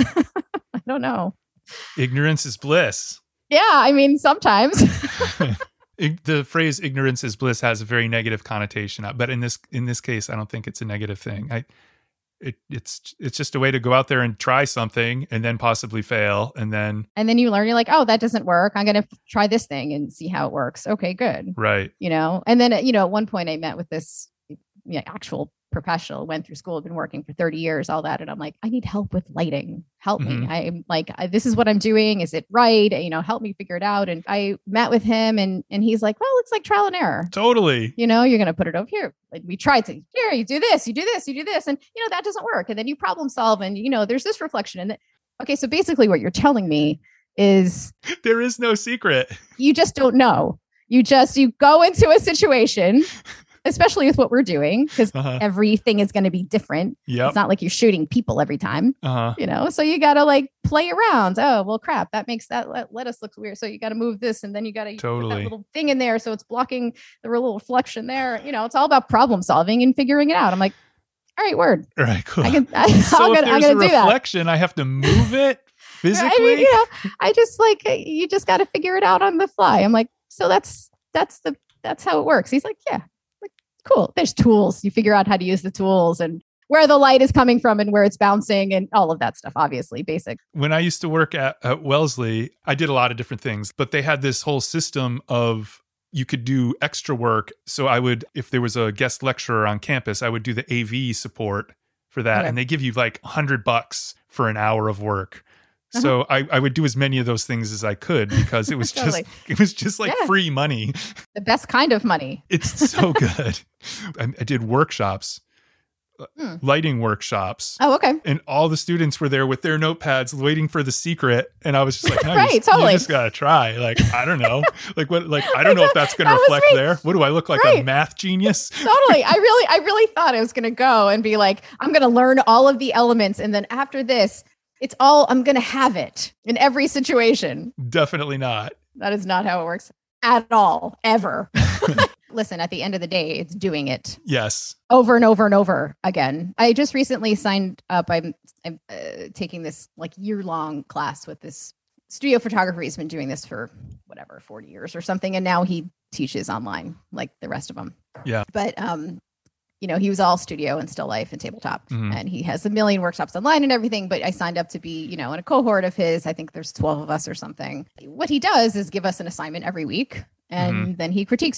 I don't know. Ignorance is bliss. Yeah, I mean, sometimes. Ig- the phrase ignorance is bliss has a very negative connotation, but in this in this case I don't think it's a negative thing. I it it's it's just a way to go out there and try something and then possibly fail and then And then you learn, you're like, oh, that doesn't work. I'm going to try this thing and see how it works. Okay, good. right. You know, and then, you know, at one point I met with this you know, actual professional, went through school, been working for thirty years, all that. And I'm like, I need help with lighting. Help Mhm. me. I'm like, I, this is what I'm doing. Is it right? You know, help me figure it out. And I met with him and, and he's like, well, it's like trial and error. Totally. You know, you're going to put it over here. Like we tried to, here, you do this, you do this, you do this. And, you know, that doesn't work. And then you problem solve and, you know, there's this reflection. And th- okay, so basically what you're telling me is There is no secret. you just don't know. You just, you go into a situation, especially with what we're doing, because Uh-huh. everything is going to be different. Yep. It's not like you're shooting people every time, Uh-huh. you know? So you got to like play around. Oh, well, crap. That makes that let, lettuce look weird. So you got to move this and then you got to put Totally. that little thing in there. So it's blocking the little reflection there. You know, it's all about problem solving and figuring it out. I'm like, all right, word. All right, cool. I can, I, so I'm if gonna, I'm there's a gonna do that. reflection, I have to move it physically. I mean, you know, I just like, you just got to figure it out on the fly. I'm like, so that's, that's the, that's how it works. He's like, yeah, like, cool. There's tools. You figure out how to use the tools and where the light is coming from and where it's bouncing and all of that stuff, obviously basic. When I used to work at, at Wellesley, I did a lot of different things, but they had this whole system of you could do extra work. So I would, if there was a guest lecturer on campus, I would do the A V support for that. Okay. And they give you like a hundred bucks for an hour of work. Uh-huh. So I, I would do as many of those things as I could because it was Totally. just it was just like Yeah. free money. The best kind of money. It's so good. I, I did workshops, Hmm. lighting workshops. Oh, okay. And all the students were there with their notepads waiting for the secret. And I was just like, no, Right, you, just, totally. you just gotta try. Like, I don't know. Like what, like, I don't know if that's going to That was reflect me. there. What do I look like? A Right. math genius? Totally. I really, I really thought I was going to go and be like, I'm going to learn all of the elements. And then after this, it's all, I'm going to have it in every situation. Definitely not. That is not how it works at all, ever. Listen, at the end of the day, it's doing it Yes. over and over and over again. I just recently signed up. I'm, I'm uh, taking this like year long class with this studio photographer. He's been doing this for whatever, forty years or something. And now he teaches online like the rest of them. Yeah. But, um, you know, he was all studio and still life and tabletop, Mhm. and he has a million workshops online and everything. But I signed up to be, you know, in a cohort of his. I think there's twelve of us or something. What he does is give us an assignment every week, and then he critiques you.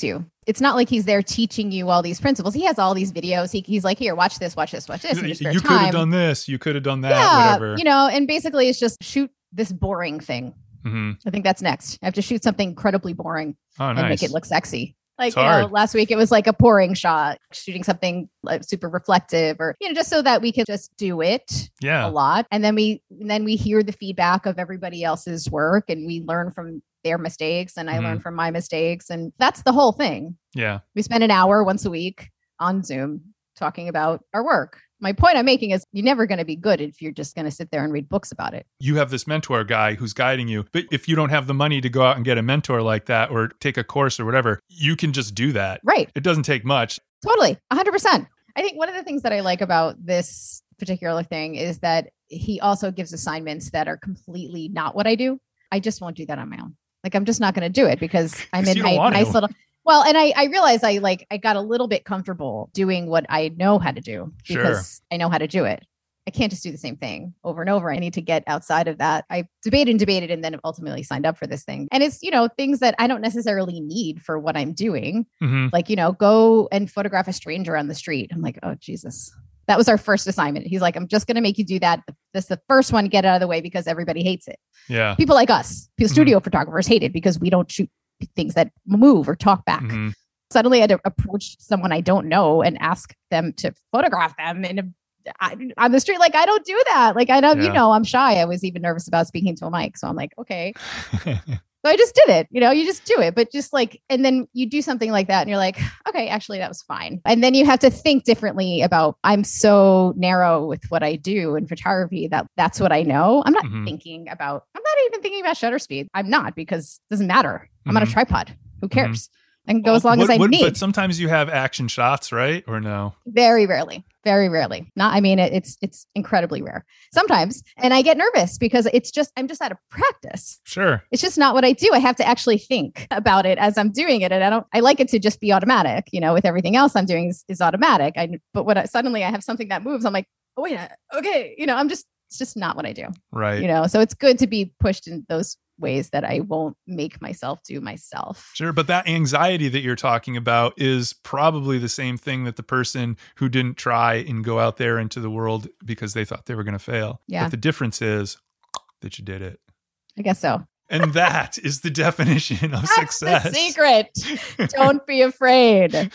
It's not like he's there teaching you all these principles. He has all these videos. He, he's like, here, watch this, watch this, watch this. In your spare You could time. have done this. You could have done that, yeah, whatever. You know, and basically it's just shoot this boring thing. Mm-hmm. I think that's next. I have to shoot something incredibly boring oh, and nice. make it look sexy. Like, It's you know, hard. last week it was like a pouring shot, shooting something like super reflective or, you know, just so that we could just do it Yeah. a lot. And then we, and then we hear the feedback of everybody else's work and we learn from their mistakes and I Mhm. learn from my mistakes. And that's the whole thing. Yeah. We spend an hour once a week on Zoom talking about our work. My point I'm making is you're never going to be good if you're just going to sit there and read books about it. You have this mentor guy who's guiding you. But if you don't have the money to go out and get a mentor like that or take a course or whatever, you can just do that. Right. It doesn't take much. Totally. one hundred percent. I think one of the things that I like about this particular thing is that he also gives assignments that are completely not what I do. I just won't do that on my own. Like, I'm just not going to do it because I'm 'Cause in you don't my want nice to. little... Well, and I, I realized I like, I got a little bit comfortable doing what I know how to do because I know how to do it. I can't just do the same thing over and over. I need to get outside of that. I debated and debated and then ultimately signed up for this thing. And it's, you know, things that I don't necessarily need for what I'm doing. Mm-hmm. Like, you know, go and photograph a stranger on the street. I'm like, oh, Jesus. That was our first assignment. He's like, I'm just going to make you do that. This is the first one, get out of the way because everybody hates it. Yeah. People like us, people, studio photographers hate it because we don't shoot things that move or talk back. Mm-hmm. Suddenly I had to approach someone I don't know and ask them to photograph them in a, I, on the street. Like, I don't do that. Like, I don't, Yeah. you know, I'm shy. I was even nervous about speaking to a mic. So I'm like, okay. So I just did it, you know, you just do it, but just like, and then you do something like that and you're like, okay, actually that was fine. And then you have to think differently about, I'm so narrow with what I do in photography that that's what I know. I'm not Mhm. thinking about, I'm not even thinking about shutter speed. I'm not because it doesn't matter. I'm on a Mhm. tripod. Who cares? I can go as Well, long what- as I what- need. But sometimes you have action shots, right? Or no? Very rarely, very rarely. Not, I mean, it, it's, it's incredibly rare sometimes. And I get nervous because it's just, I'm just out of practice. Sure. It's just not what I do. I have to actually think about it as I'm doing it. And I don't, I like it to just be automatic, you know, with everything else I'm doing is, is automatic. I, but when I, suddenly I have something that moves, I'm like, oh, wait, uh, okay. You know, I'm just, it's just not what I do, Right. you know? So it's good to be pushed in those ways that I won't make myself do myself. Sure. But that anxiety that you're talking about is probably the same thing that the person who didn't try and go out there into the world because they thought they were going to fail. Yeah. But the difference is that you did it. I guess so. And that is the definition of That's success. the secret. Don't be afraid.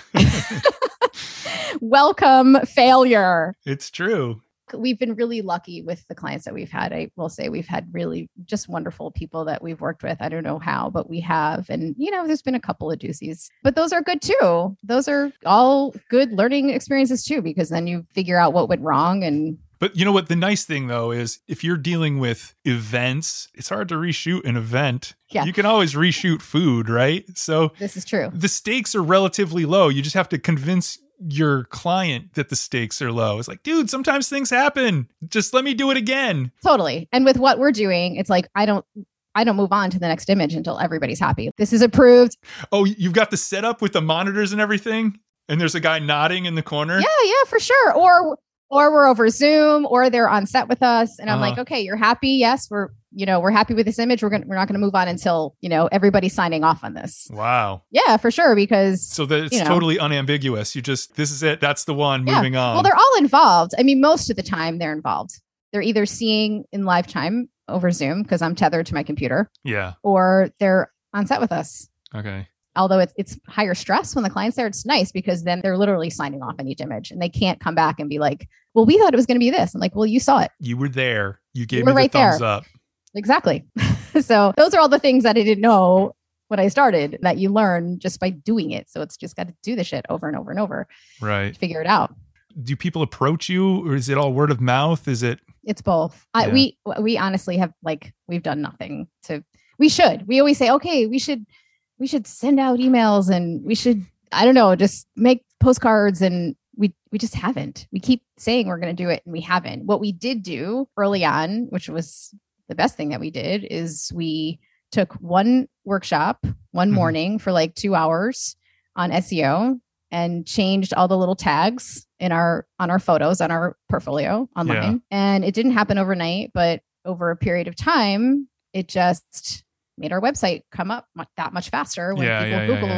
Welcome failure. It's true. We've been really lucky with the clients that we've had. I will say we've had really just wonderful people that we've worked with. I don't know how, but we have. And, you know, there's been a couple of doozies, but those are good too. Those are all good learning experiences too, because then you figure out what went wrong. And But you know what? The nice thing, though, is if you're dealing with events, it's hard to reshoot an event. Yeah. You can always reshoot food, right? So this is true. the stakes are relatively low. You just have to convince your client that the stakes are low. It's like, dude, sometimes things happen. Just let me do it again. Totally. And with what we're doing, it's like, I don't, I don't move on to the next image until everybody's happy. This is approved. Oh, you've got the setup with the monitors and everything? And there's a guy nodding in the corner? Yeah, yeah, for sure. Or, or we're over Zoom or they're on set with us. And I'm Uh-huh. like, okay, you're happy. Yes, we're, you know, we're happy with this image. We're going to, we're not going to move on until, you know, everybody's signing off on this. Wow. Yeah, for sure. Because So that it's you know. totally unambiguous. You just, this is it. That's the one. Yeah. Moving on. Well, they're all involved. I mean, most of the time they're involved. They're either seeing in live time over Zoom because I'm tethered to my computer, yeah. or they're on set with us. Okay. Although it's it's higher stress when the client's there, it's nice because then they're literally signing off on each image and they can't come back and be like, well, we thought it was going to be this. I'm like, well, you saw it. You were there. You gave You me were the right thumbs there. up. Exactly. So those are all the things that I didn't know when I started that you learn just by doing it. So it's just got to do the shit over and over and over Right. to figure it out. Do people approach you or is it all word of mouth? Is it? It's both. I, Yeah. we we honestly have like we've done nothing to. We should. We always say, okay, we should we should send out emails and we should I don't know, just make postcards and we we just haven't. We keep saying we're going to do it and we haven't. What we did do early on, which was the best thing that we did, is we took one workshop one Mhm. morning for like two hours on S E O and changed all the little tags in our on our photos on our portfolio online. Yeah. And it didn't happen overnight, but over a period of time, it just made our website come up mu- that much faster when Yeah, people yeah, yeah, Googled yeah, yeah.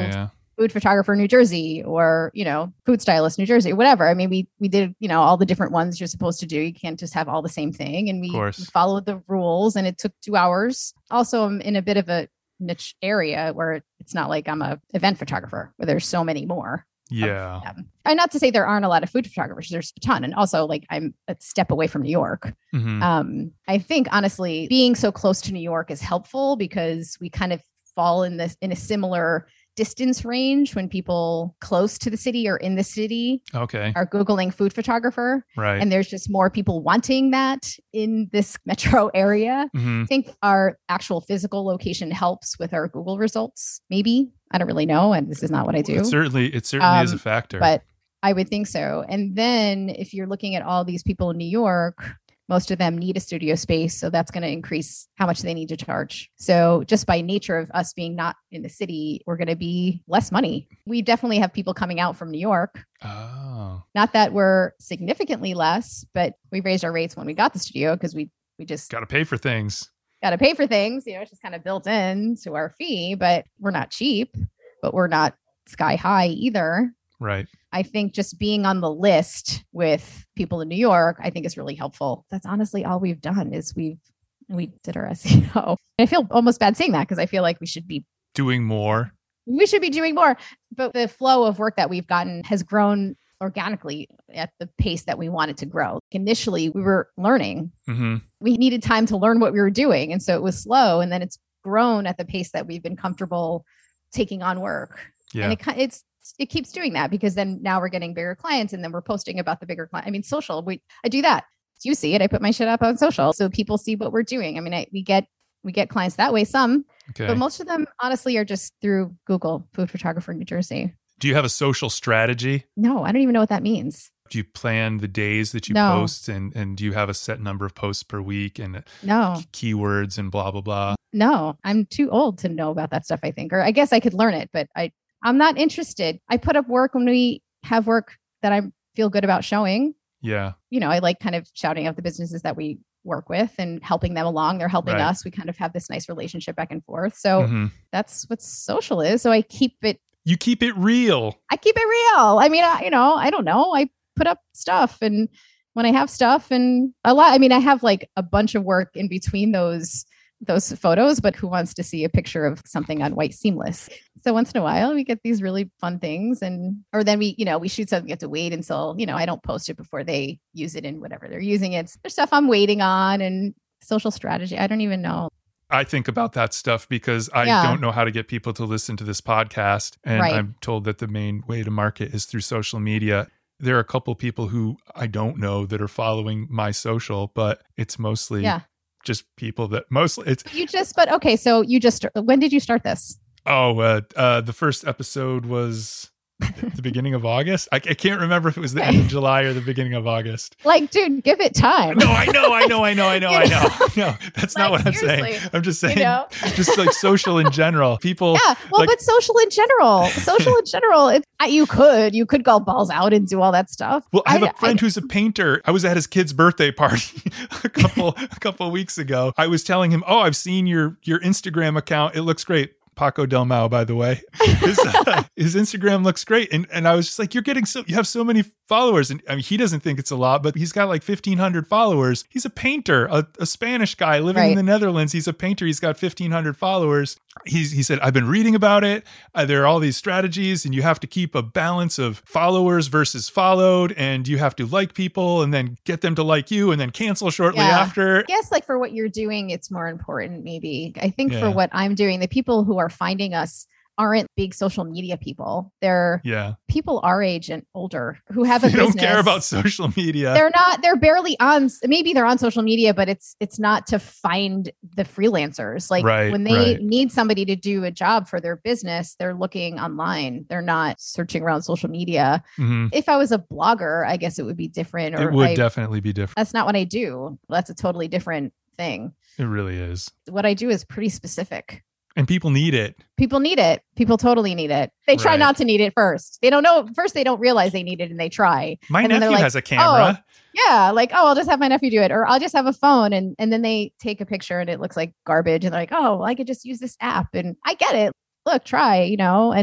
food photographer New Jersey, or, you know, food stylist New Jersey, whatever. I mean, we we did, you know, all the different ones you're supposed to do. You can't just have all the same thing. And we, we followed the rules, and it took two hours. Also, I'm in a bit of a niche area where it's not like I'm a event photographer where there's so many more. Yeah. And not to say there aren't a lot of food photographers, there's a ton. And also, like, I'm a step away from New York. Mm-hmm. Um, I think, honestly, being so close to New York is helpful because we kind of fall in this in a similar distance range when people close to the city or in the city okay. are Googling food photographer. Right. And there's just more people wanting that in this metro area. Mm-hmm. I think our actual physical location helps with our Google results. Maybe. I don't really know. And this is not what I do. It certainly, it certainly um, is a factor. But I would think so. And then if you're looking at all these people in New York, most of them need a studio space. So that's going to increase how much they need to charge. So just by nature of us being not in the city, we're going to be less money. We definitely have people coming out from New York. Oh. Not that we're significantly less, but we raised our rates when we got the studio because we, we just got to pay for things. Got to pay for things. You know, it's just kind of built in to our fee, but we're not cheap, but we're not sky high either. Right. I think just being on the list with people in New York, I think is really helpful. That's honestly all we've done is we've, we did our S E O. I feel almost bad saying that because I feel like we should be doing more. We should be doing more, but the flow of work that we've gotten has grown organically at the pace that we wanted to grow. Initially, we were learning. Mm-hmm. We needed time to learn what we were doing. And so it was slow. And then it's grown at the pace that we've been comfortable taking on work. Yeah. And it, it's, it keeps doing that because then now we're getting bigger clients and then we're posting about the bigger client. I mean, social, we, I do that. You see it. I put my shit up on social so people see what we're doing. I mean, I, we get, we get clients that way, some, okay. but most of them honestly are just through Google food photographer New Jersey. Do you have a social strategy? No, I don't even know what that means. Do you plan the days that you no. post and, and do you have a set number of posts per week and no. k- keywords and blah, blah, blah? No, I'm too old to know about that stuff, I think. Or I guess I could learn it, but I, I'm not interested. I put up work when we have work that I feel good about showing. Yeah. You know, I like kind of shouting out the businesses that we work with and helping them along. They're helping right. us. We kind of have this nice relationship back and forth. So mm-hmm. that's what social is. So I keep it. You keep it real. I keep it real. I mean, I, you know, I don't know. I put up stuff and when I have stuff and a lot, I mean, I have like a bunch of work in between those those photos, but who wants to see a picture of something on white seamless? So once in a while we get these really fun things and, or then we, you know, we shoot something, we have to wait until, you know, I don't post it before they use it in whatever they're using it. There's stuff I'm waiting on and social strategy. I don't even know. I think about that stuff because I yeah. don't know how to get people to listen to this podcast. And right. I'm told that the main way to market is through social media. There are a couple people who I don't know that are following my social, but it's mostly yeah. just people that mostly it's you just, but okay. So you just, when did you start this? Oh, uh, uh, the first episode was the beginning of August. I, I can't remember if it was the end of July or the beginning of August. Like, dude, give it time. No, I know, I know, I know, I know, I know. No, that's not like, what I'm saying. I'm just saying, you know? just like social in general. People, yeah. Well, like, but social in general, social in general, it's, you could, you could go balls out and do all that stuff. Well, I have I, a friend I, who's a painter. I was at his kid's birthday party a couple a couple of weeks ago. I was telling him, "Oh, I've seen your your Instagram account. It looks great." Paco Del Mau, by the way, his, uh, his Instagram looks great, and and I was just like, "You're getting so you have so many followers," and I mean, he doesn't think it's a lot, but he's got like fifteen hundred followers. He's a painter, a, a Spanish guy living right. in the Netherlands. He's a painter. He's got fifteen hundred followers. He's he said, "I've been reading about it. Uh, there are all these strategies, and you have to keep a balance of followers versus followed, and you have to like people, and then get them to like you, and then cancel shortly yeah. after." I guess like for what you're doing, it's more important. Maybe I think yeah. for what I'm doing, the people who are finding us aren't big social media people. They're yeah. people our age and older who have a they business. Don't care about social media. They're not, they're barely on, maybe they're on social media, but it's, it's not to find the freelancers. Like right, when they right. need somebody to do a job for their business, they're looking online. They're not searching around social media. Mm-hmm. If I was a blogger, I guess it would be different. Or it would I, definitely be different. That's not what I do. That's a totally different thing. It really is. What I do is pretty specific. And people need it. People need it. People totally need it. They try right. not to need it first. They don't know. First, they don't realize they need it and they try. My and nephew like, has a camera. Oh, yeah. Like, oh, I'll just have my nephew do it. Or I'll just have a phone. And, and then they take a picture and it looks like garbage. And they're like, oh, well, I could just use this app. And I get it. Look, try, you know, and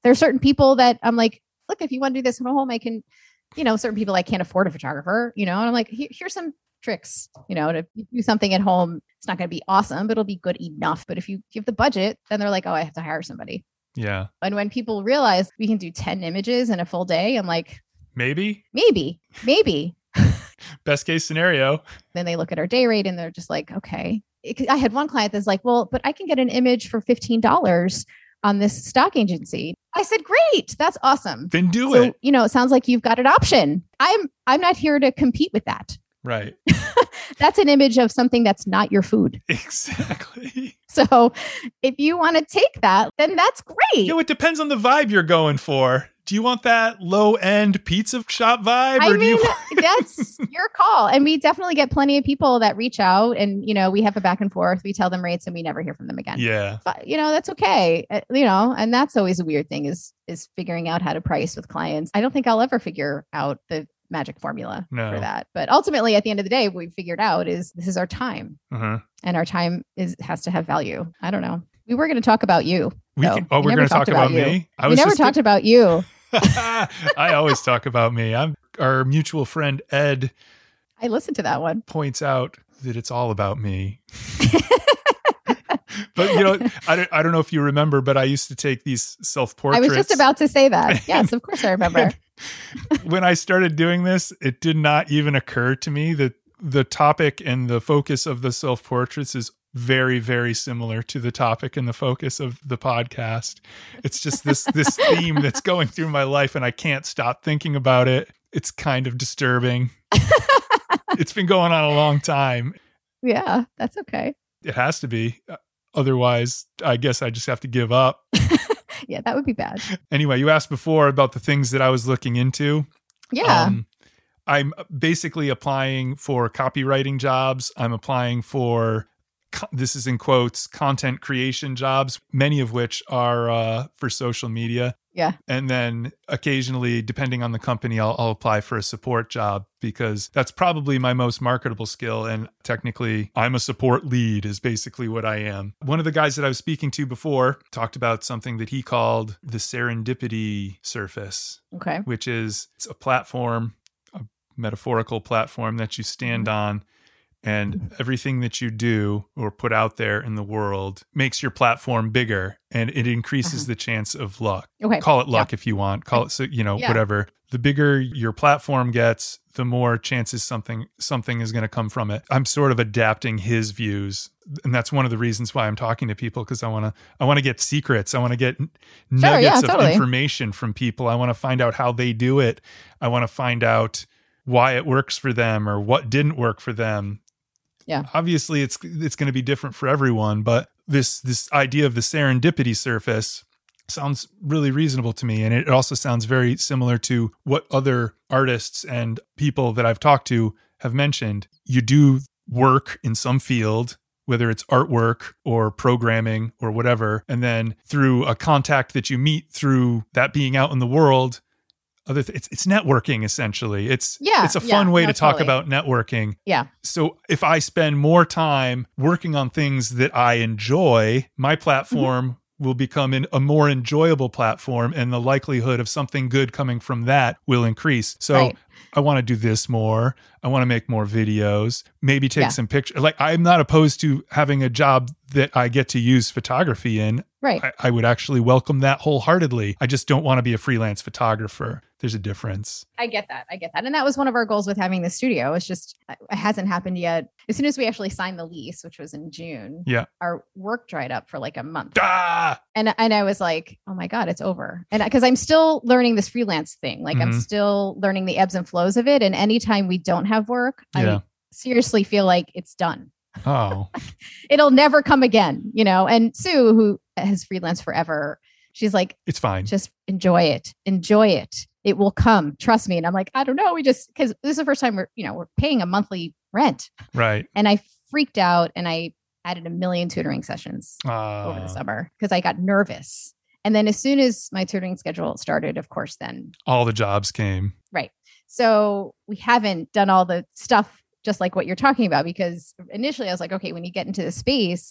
There are certain people that I'm like, look, if you want to do this at home, I can, you know, certain people I can't afford a photographer, you know, and I'm like, Here, here's some tricks, you know, to do something at home. It's not going to be awesome, but it'll be good enough. But if you give the budget, then they're like, oh, I have to hire somebody. Yeah. And when people realize we can do ten images in a full day, I'm like, maybe, maybe, maybe. Best case scenario. Then they look at our day rate and they're just like, okay. I had one client that's like, well, but I can get an image for fifteen dollars on this stock agency. I said, great. That's awesome. Then do so, it. You know, it sounds like you've got an option. I'm, I'm not here to compete with that. Right. That's an image of something that's not your food. Exactly. So if you want to take that, then that's great. You know, it depends on the vibe you're going for. Do you want that low end pizza shop vibe? I or mean, do you... that's your call. And we definitely get plenty of people that reach out and, you know, we have a back and forth. We tell them rates and we never hear from them again. Yeah. But, you know, that's okay. Uh, you know, and that's always a weird thing is, is figuring out how to price with clients. I don't think I'll ever figure out the magic formula no. for that. But ultimately, at the end of the day, what we figured out is this is our time. Uh-huh. And our time is has to have value. I don't know. We were going to talk about you. We can, oh, we we're going to talk about, about me? I we was never talked gonna... about you. I always talk about me. I'm our mutual friend, Ed. I listened to that one. Points out that it's all about me. But, you know, I don't, I don't know if you remember, but I used to take these self-portraits. I was just about to say that. Yes, of course I remember. When I started doing this, it did not even occur to me that the topic and the focus of the self-portraits is very, very similar to the topic and the focus of the podcast. It's just this this theme that's going through my life and I can't stop thinking about it. It's kind of disturbing. It's been going on a long time. Yeah, that's okay. It has to be. Otherwise, I guess I just have to give up. Yeah, that would be bad. Anyway, you asked before about the things that I was looking into. Yeah. Um, I'm basically applying for copywriting jobs. I'm applying for, this is in quotes, content creation jobs, many of which are uh, for social media. Yeah. And then occasionally, depending on the company, I'll, I'll apply for a support job because that's probably my most marketable skill. And technically, I'm a support lead is basically what I am. One of the guys that I was speaking to before talked about something that he called the serendipity surface. Okay. Which is it's a platform, a metaphorical platform that you stand mm-hmm. on. And everything that you do or put out there in the world makes your platform bigger and it increases uh-huh. the chance of luck. Okay. Call it luck yeah. if you want. Call it, you know, yeah. whatever. The bigger your platform gets, the more chances something something is going to come from it. I'm sort of adapting his views. And that's one of the reasons why I'm talking to people because I want to I want to get secrets. I want to get sure, nuggets yeah, of totally. information from people. I want to find out how they do it. I want to find out why it works for them or what didn't work for them. Yeah. Obviously it's it's going to be different for everyone, but this this idea of the serendipity surface sounds really reasonable to me. And it also sounds very similar to what other artists and people that I've talked to have mentioned. You do work in some field, whether it's artwork or programming or whatever, and then through a contact that you meet through that being out in the world, Other th- it's it's networking essentially. It's yeah, it's a fun yeah, way no, to talk totally. about networking. Yeah. So if I spend more time working on things that I enjoy, my platform mm-hmm. will become an, a more enjoyable platform, and the likelihood of something good coming from that will increase. So right. I want to do this more. I want to make more videos. Maybe take yeah. some pictures. Like I'm not opposed to having a job that I get to use photography in. Right. I, I would actually welcome that wholeheartedly. I just don't want to be a freelance photographer. There's a difference. I get that. I get that. And that was one of our goals with having the studio. It's just, it hasn't happened yet. As soon as we actually signed the lease, which was in June, yeah, our work dried up for like a month. Ah! And, and I was like, oh my God, it's over. And because I'm still learning this freelance thing, like mm-hmm. I'm still learning the ebbs and flows of it. And anytime we don't have work, yeah. I seriously feel like it's done. Oh, it'll never come again, you know? And Sue, who has freelanced forever, she's like, it's fine. Just enjoy it. Enjoy it. It will come. Trust me. And I'm like, I don't know. We just, because this is the first time we're, you know, we're paying a monthly rent. Right. And I freaked out and I added a million tutoring sessions uh. over the summer because I got nervous. And then as soon as my tutoring schedule started, of course, then all the jobs came. Right. So we haven't done all the stuff just like what you're talking about, because initially I was like, okay, when you get into the space,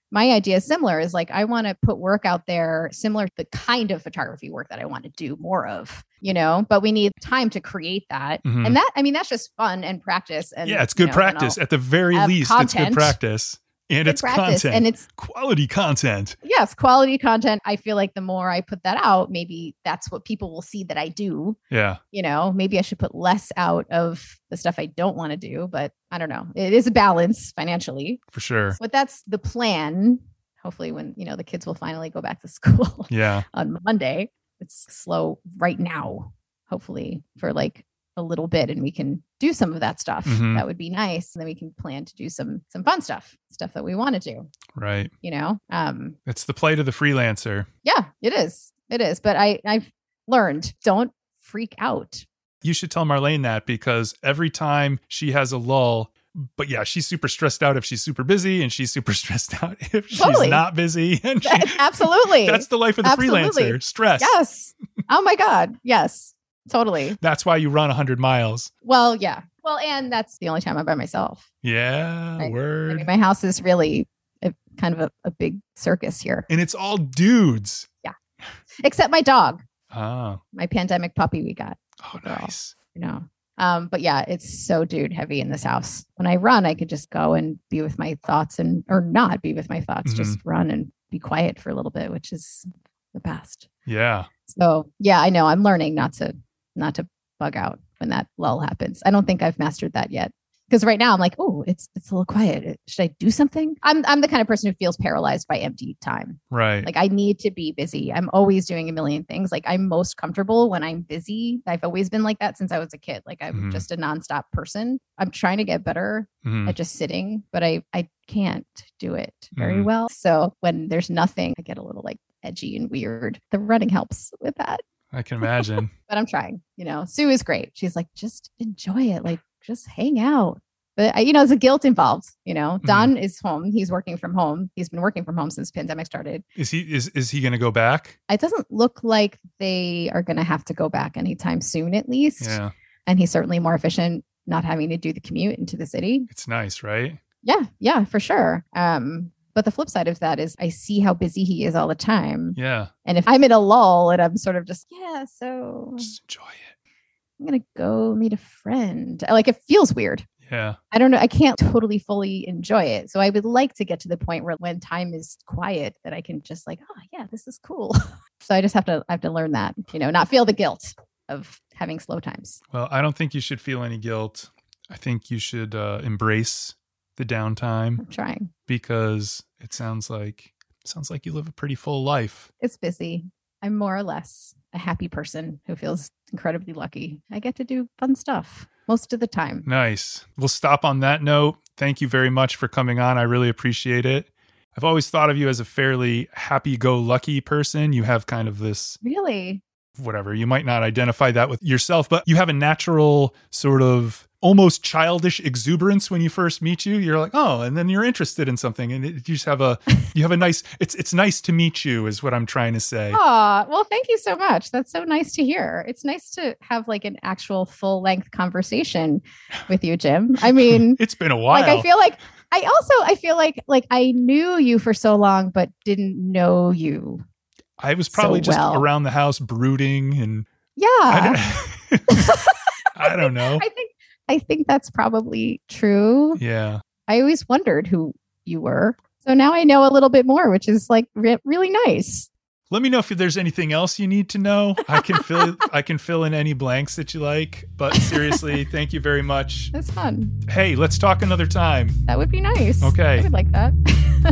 my idea is similar, is like, I want to put work out there similar to the kind of photography work that I want to do more of, you know, but we need time to create that. Mm-hmm. And that, I mean, that's just fun and practice. And yeah, it's good you know, practice. At the very least, content. It's good practice. And good it's practice. content. And it's quality content. Yes, quality content. I feel like the more I put that out, maybe that's what people will see that I do. Yeah. You know, maybe I should put less out of the stuff I don't want to do, but I don't know. It is a balance financially. For sure. But that's the plan. Hopefully when, you know, the kids will finally go back to school yeah. on Monday. It's slow right now, hopefully for like a little bit, and we can do some of that stuff. Mm-hmm. That would be nice. And then we can plan to do some some fun stuff, stuff that we want to do. Right. You know, um, it's the plight of the freelancer. Yeah, it is. It is. But I, I've learned, don't freak out. You should tell Marlene that, because every time she has a lull, but yeah, she's super stressed out if she's super busy, and she's super stressed out if she's totally. not busy. And she, Absolutely. That's the life of the Absolutely. freelancer. Stress. Yes. Oh my God. Yes. Totally. That's why you run one hundred miles. Well, yeah. Well, and that's the only time I'm by myself. Yeah, right? Word. I mean, my house is really a, kind of a, a big circus here. And it's all dudes. Yeah. Except my dog. Oh. My pandemic puppy we got. Oh, nice. You know. Um, but yeah, it's so dude heavy in this house. When I run, I could just go and be with my thoughts and, or not be with my thoughts, mm-hmm. just run and be quiet for a little bit, which is the best. Yeah. So yeah, I know I'm learning not to, not to bug out when that lull happens. I don't think I've mastered that yet. Because right now I'm like, oh, it's it's a little quiet. Should I do something? I'm I'm the kind of person who feels paralyzed by empty time. Right. Like I need to be busy. I'm always doing a million things. Like I'm most comfortable when I'm busy. I've always been like that since I was a kid. Like I'm mm-hmm. just a nonstop person. I'm trying to get better mm-hmm. at just sitting, but I I can't do it very mm-hmm. well. So when there's nothing, I get a little like edgy and weird. The running helps with that. I can imagine. But I'm trying. You know, Sue is great. She's like, just enjoy it. Like, just hang out. But, you know, there's a guilt involved. You know, Don mm-hmm. is home. He's working from home. He's been working from home since the pandemic started. Is he is, is he going to go back? It doesn't look like they are going to have to go back anytime soon, at least. Yeah. And he's certainly more efficient not having to do the commute into the city. It's nice, right? Yeah. Yeah, for sure. Um, but the flip side of that is I see how busy he is all the time. Yeah. And if I'm in a lull and I'm sort of just, yeah, so just enjoy it. I'm going to go meet a friend. Like it feels weird. Yeah. I don't know. I can't totally fully enjoy it. So I would like to get to the point where when time is quiet that I can just like, oh yeah, this is cool. So I just have to, I have to learn that, you know, not feel the guilt of having slow times. Well, I don't think you should feel any guilt. I think you should uh, embrace the downtime. I'm trying. Because it sounds like, it sounds like you live a pretty full life. It's busy. I'm more or less a happy person who feels incredibly lucky. I get to do fun stuff most of the time. Nice. We'll stop on that note. Thank you very much for coming on. I really appreciate it. I've always thought of you as a fairly happy-go-lucky person. You have kind of this... Really? Whatever. You might not identify that with yourself, but you have a natural sort of almost childish exuberance when you first meet you. You're like, oh, and then you're interested in something, and it, you just have a, you have a nice. It's it's nice to meet you, is what I'm trying to say. Oh, well, thank you so much. That's so nice to hear. It's nice to have like an actual full length conversation with you, Jim. I mean, it's been a while. Like I feel like I also I feel like like I knew you for so long, but didn't know you. I was probably so just well. around the house brooding and yeah. I don't, I don't know. I think I think that's probably true. Yeah. I always wondered who you were. So now I know a little bit more, which is like re- really nice. Let me know if there's anything else you need to know. I can fill I can fill in any blanks that you like. But seriously, thank you very much. That's fun. Hey, let's talk another time. That would be nice. Okay. I would like that.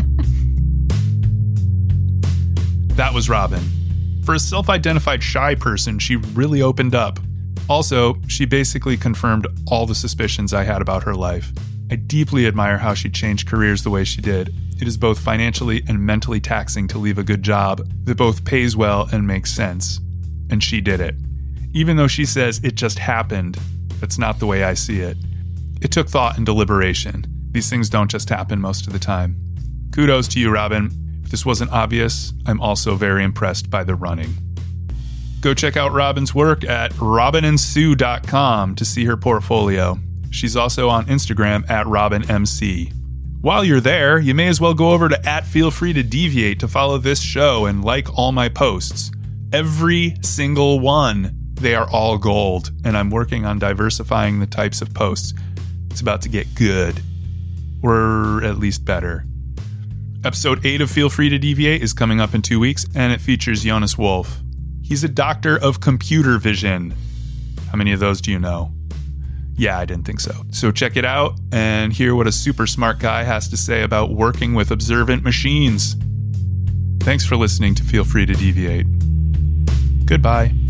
That was Robin. For a self-identified shy person, she really opened up. Also, she basically confirmed all the suspicions I had about her life. I deeply admire how she changed careers the way she did. It is both financially and mentally taxing to leave a good job that both pays well and makes sense. And she did it. Even though she says it just happened, that's not the way I see it. It took thought and deliberation. These things don't just happen most of the time. Kudos to you, Robin. If this wasn't obvious, I'm also very impressed by the running. Go check out Robin's work at robin and sue dot com to see her portfolio. She's also on Instagram at robin m c. While you're there, you may as well go over to at Feel Free to Deviate to follow this show and like all my posts. Every single one. They are all gold, and I'm working on diversifying the types of posts. It's about to get good, or at least better. Episode eight of Feel Free to Deviate is coming up in two weeks, and it features Jonas Wolf. He's a doctor of computer vision. How many of those do you know? Yeah, I didn't think so. So check it out and hear what a super smart guy has to say about working with observant machines. Thanks for listening to Feel Free to Deviate. Goodbye.